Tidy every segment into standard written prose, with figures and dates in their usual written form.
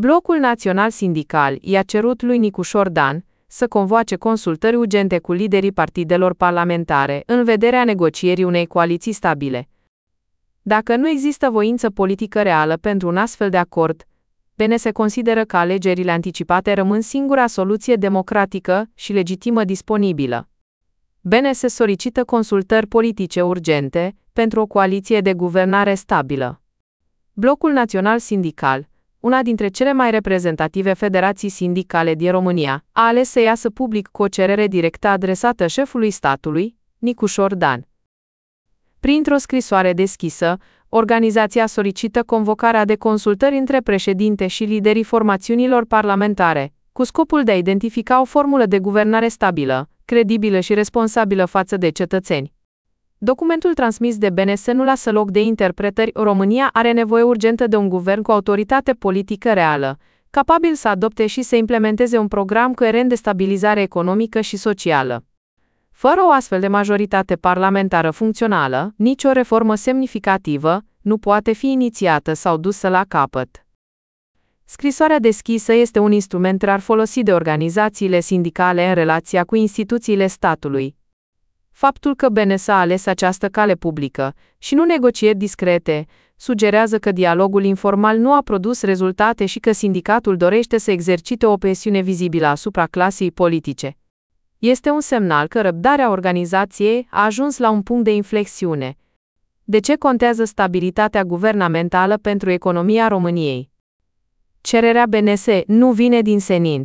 Blocul Național Sindical i-a cerut lui Nicușor Dan să convoace consultări urgente cu liderii partidelor parlamentare în vederea negocierii unei coaliții stabile. Dacă nu există voință politică reală pentru un astfel de acord, BNS consideră că alegerile anticipate rămân singura soluție democratică și legitimă disponibilă. BNS solicită consultări politice urgente pentru o coaliție de guvernare stabilă. Blocul Național Sindical, una dintre cele mai reprezentative federații sindicale din România, a ales să iasă public cu o cerere directă adresată șefului statului, Nicușor Dan. Printr-o scrisoare deschisă, organizația solicită convocarea de consultări între președinte și liderii formațiunilor parlamentare, cu scopul de a identifica o formulă de guvernare stabilă, credibilă și responsabilă față de cetățeni. Documentul transmis de BNS nu lasă loc de interpretări. România are nevoie urgentă de un guvern cu autoritate politică reală, capabil să adopte și să implementeze un program coerent de stabilizare economică și socială. Fără o astfel de majoritate parlamentară funcțională, nicio reformă semnificativă nu poate fi inițiată sau dusă la capăt. Scrisoarea deschisă este un instrument rar folosit de organizațiile sindicale în relația cu instituțiile statului. Faptul că BNS a ales această cale publică și nu negocieri discrete, sugerează că dialogul informal nu a produs rezultate și că sindicatul dorește să exercite o presiune vizibilă asupra clasei politice. Este un semnal că răbdarea organizației a ajuns la un punct de inflexiune. De ce contează stabilitatea guvernamentală pentru economia României? Cererea BNS nu vine din senin.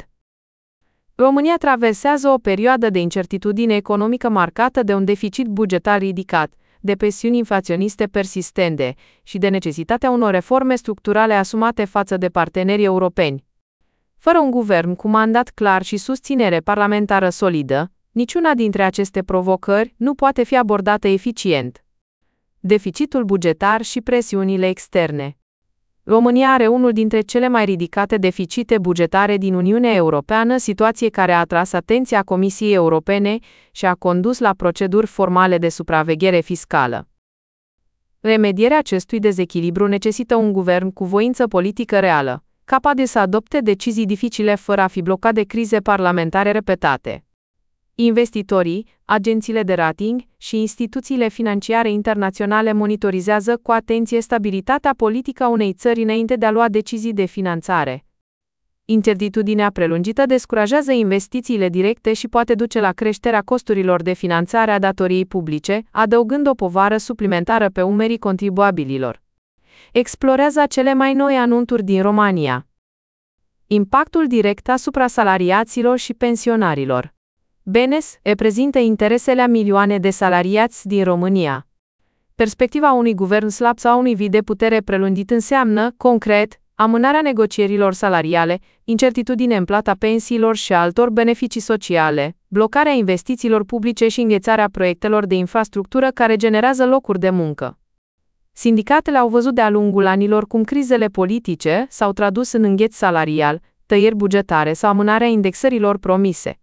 România traversează o perioadă de incertitudine economică marcată de un deficit bugetar ridicat, de presiuni inflaționiste persistente și de necesitatea unor reforme structurale asumate față de partenerii europeni. Fără un guvern cu mandat clar și susținere parlamentară solidă, niciuna dintre aceste provocări nu poate fi abordată eficient. Deficitul bugetar și presiunile externe. România are unul dintre cele mai ridicate deficite bugetare din Uniunea Europeană, situație care a atras atenția Comisiei Europene și a condus la proceduri formale de supraveghere fiscală. Remedierea acestui dezechilibru necesită un guvern cu voință politică reală, capabil să adopte decizii dificile fără a fi blocat de crize parlamentare repetate. Investitorii, agențiile de rating și instituțiile financiare internaționale monitorizează cu atenție stabilitatea politică a unei țări înainte de a lua decizii de finanțare. Incertitudinea prelungită descurajează investițiile directe și poate duce la creșterea costurilor de finanțare a datoriei publice, adăugând o povară suplimentară pe umerii contribuabililor. Explorează cele mai noi anunțuri din România. Impactul direct asupra salariaților și pensionarilor. BNS reprezintă interesele a milioane de salariați din România. Perspectiva unui guvern slab sau unui vid de putere prelungit înseamnă, concret, amânarea negocierilor salariale, incertitudine în plata pensiilor și altor beneficii sociale, blocarea investițiilor publice și înghețarea proiectelor de infrastructură care generează locuri de muncă. Sindicatele au văzut de-a lungul anilor cum crizele politice s-au tradus în îngheț salarial, tăieri bugetare sau amânarea indexărilor promise.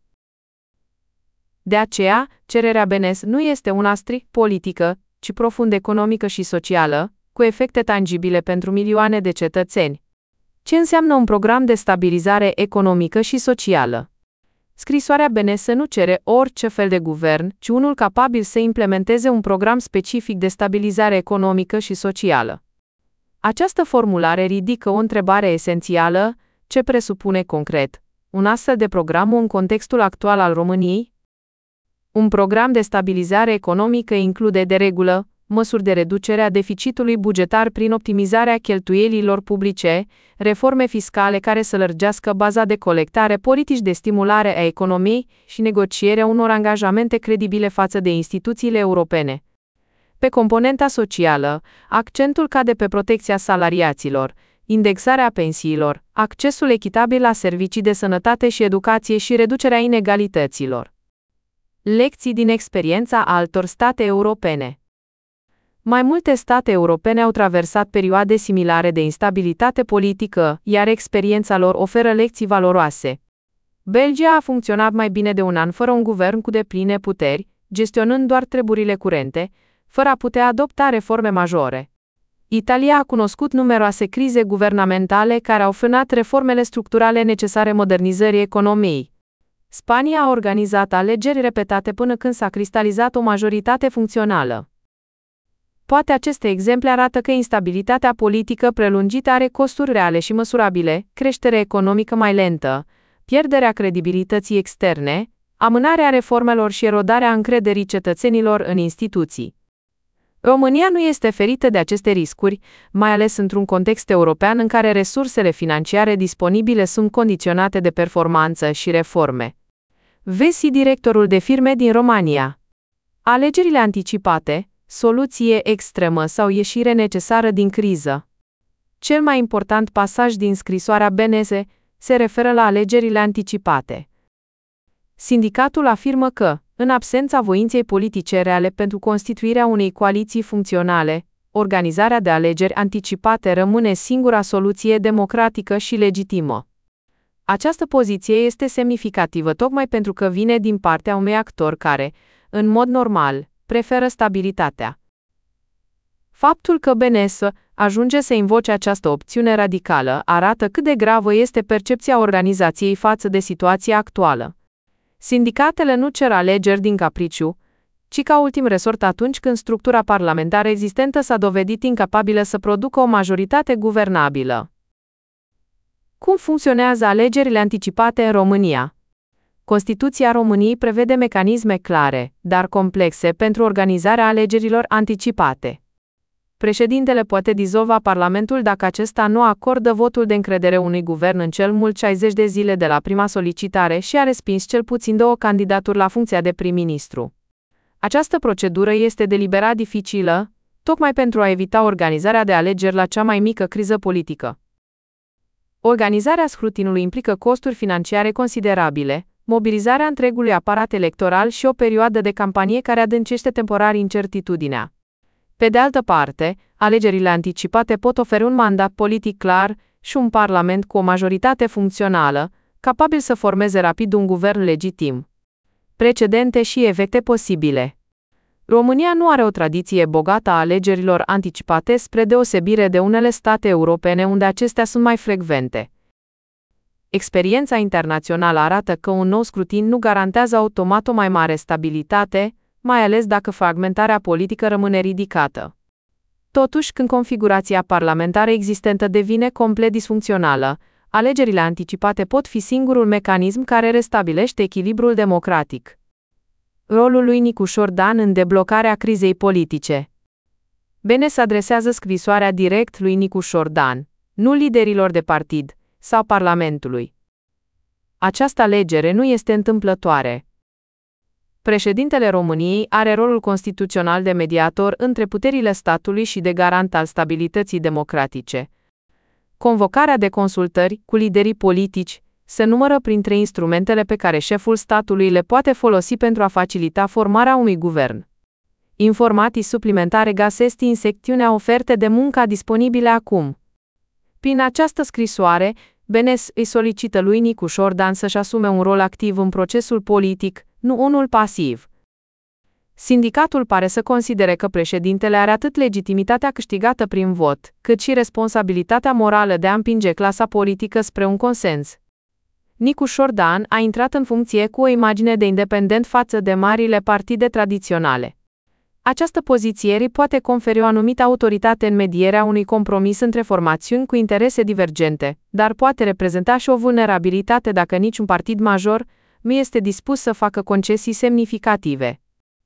De aceea, cererea BNS nu este una strict politică, ci profund economică și socială, cu efecte tangibile pentru milioane de cetățeni. Ce înseamnă un program de stabilizare economică și socială? Scrisoarea BNS nu cere orice fel de guvern, ci unul capabil să implementeze un program specific de stabilizare economică și socială. Această formulare ridică o întrebare esențială: ce presupune concret un astfel de program în contextul actual al României? Un program de stabilizare economică include, de regulă, măsuri de reducere a deficitului bugetar prin optimizarea cheltuielilor publice, reforme fiscale care să lărgească baza de colectare, politici de stimulare a economiei și negocierea unor angajamente credibile față de instituțiile europene. Pe componenta socială, accentul cade pe protecția salariaților, indexarea pensiilor, accesul echitabil la servicii de sănătate și educație și reducerea inegalităților. Lecții din experiența altor state europene. Mai multe state europene au traversat perioade similare de instabilitate politică, iar experiența lor oferă lecții valoroase. Belgia a funcționat mai bine de un an fără un guvern cu depline puteri, gestionând doar treburile curente, fără a putea adopta reforme majore. Italia a cunoscut numeroase crize guvernamentale care au frânat reformele structurale necesare modernizării economiei. Spania a organizat alegeri repetate până când s-a cristalizat o majoritate funcțională. Poate aceste exemple arată că instabilitatea politică prelungită are costuri reale și măsurabile, creștere economică mai lentă, pierderea credibilității externe, amânarea reformelor și erodarea încrederii cetățenilor în instituții. România nu este ferită de aceste riscuri, mai ales într-un context european în care resursele financiare disponibile sunt condiționate de performanță și reforme. Vezi directorul de firme din România. Alegerile anticipate, soluție extremă sau ieșire necesară din criză. Cel mai important pasaj din scrisoarea BNS se referă la alegerile anticipate. Sindicatul afirmă că, în absența voinței politice reale pentru constituirea unei coaliții funcționale, organizarea de alegeri anticipate rămâne singura soluție democratică și legitimă. Această poziție este semnificativă tocmai pentru că vine din partea unui actor care, în mod normal, preferă stabilitatea. Faptul că BNS ajunge să invoce această opțiune radicală arată cât de gravă este percepția organizației față de situația actuală. Sindicatele nu cer alegeri din capriciu, ci ca ultim resort atunci când structura parlamentară existentă s-a dovedit incapabilă să producă o majoritate guvernabilă. Cum funcționează alegerile anticipate în România? Constituția României prevede mecanisme clare, dar complexe pentru organizarea alegerilor anticipate. Președintele poate dizolva Parlamentul dacă acesta nu acordă votul de încredere unui guvern în cel mult 60 de zile de la prima solicitare și a respins cel puțin 2 candidaturi la funcția de prim-ministru. Această procedură este deliberat dificilă, tocmai pentru a evita organizarea de alegeri la cea mai mică criză politică. Organizarea scrutinului implică costuri financiare considerabile, mobilizarea întregului aparat electoral și o perioadă de campanie care adâncește temporar incertitudinea. Pe de altă parte, alegerile anticipate pot oferi un mandat politic clar și un parlament cu o majoritate funcțională, capabil să formeze rapid un guvern legitim. Precedente și efecte posibile. România nu are o tradiție bogată a alegerilor anticipate spre deosebire de unele state europene unde acestea sunt mai frecvente. Experiența internațională arată că un nou scrutin nu garantează automat o mai mare stabilitate, mai ales dacă fragmentarea politică rămâne ridicată. Totuși, când configurația parlamentară existentă devine complet disfuncțională, alegerile anticipate pot fi singurul mecanism care restabilește echilibrul democratic. Rolul lui Nicușor Dan în deblocarea crizei politice. BNS adresează scrisoarea direct lui Nicușor Dan, nu liderilor de partid sau Parlamentului. Această alegere nu este întâmplătoare. Președintele României are rolul constituțional de mediator între puterile statului și de garant al stabilității democratice. Convocarea de consultări cu liderii politici se numără printre instrumentele pe care șeful statului le poate folosi pentru a facilita formarea unui guvern. Informații suplimentare găsesc în secțiunea oferte de muncă disponibile acum. Prin această scrisoare, BNS îi solicită lui Nicușor Dan să-și asume un rol activ în procesul politic, nu unul pasiv. Sindicatul pare să considere că președintele are atât legitimitatea câștigată prin vot, cât și responsabilitatea morală de a împinge clasa politică spre un consens. Nicușor Dan a intrat în funcție cu o imagine de independent față de marile partide tradiționale. Această poziție îi poate conferi o anumită autoritate în medierea unui compromis între formațiuni cu interese divergente, dar poate reprezenta și o vulnerabilitate dacă niciun partid major nu este dispus să facă concesii semnificative.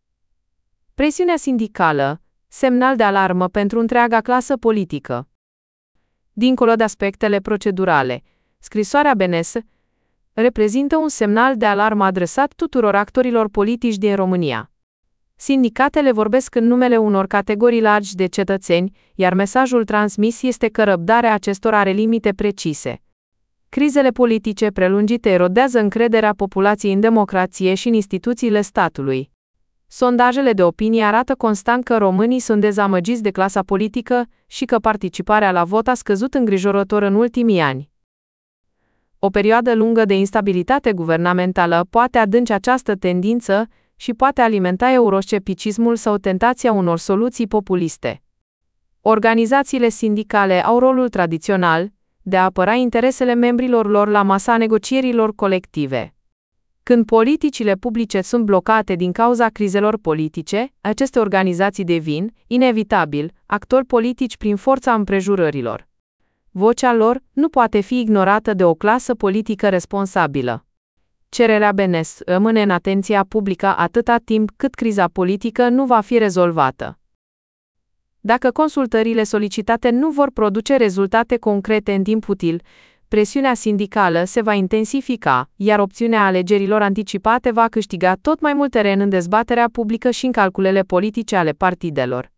Presiunea sindicală, semnal de alarmă pentru întreaga clasă politică. Dincolo de aspectele procedurale, scrisoarea BNS reprezintă un semnal de alarmă adresat tuturor actorilor politici din România. Sindicatele vorbesc în numele unor categorii largi de cetățeni, iar mesajul transmis este că răbdarea acestora are limite precise. Crizele politice prelungite erodează încrederea populației în democrație și în instituțiile statului. Sondajele de opinie arată constant că românii sunt dezamăgiți de clasa politică și că participarea la vot a scăzut îngrijorător în ultimii ani. O perioadă lungă de instabilitate guvernamentală poate adânci această tendință și poate alimenta euroscepticismul sau tentația unor soluții populiste. Organizațiile sindicale au rolul tradițional de a apăra interesele membrilor lor la masa negocierilor colective. Când politicile publice sunt blocate din cauza crizelor politice, aceste organizații devin, inevitabil, actori politici prin forța împrejurărilor. Vocea lor nu poate fi ignorată de o clasă politică responsabilă. Cererea BNS rămâne în atenția publică atâta timp cât criza politică nu va fi rezolvată. Dacă consultările solicitate nu vor produce rezultate concrete în timp util, presiunea sindicală se va intensifica, iar opțiunea alegerilor anticipate va câștiga tot mai mult teren în dezbaterea publică și în calculele politice ale partidelor.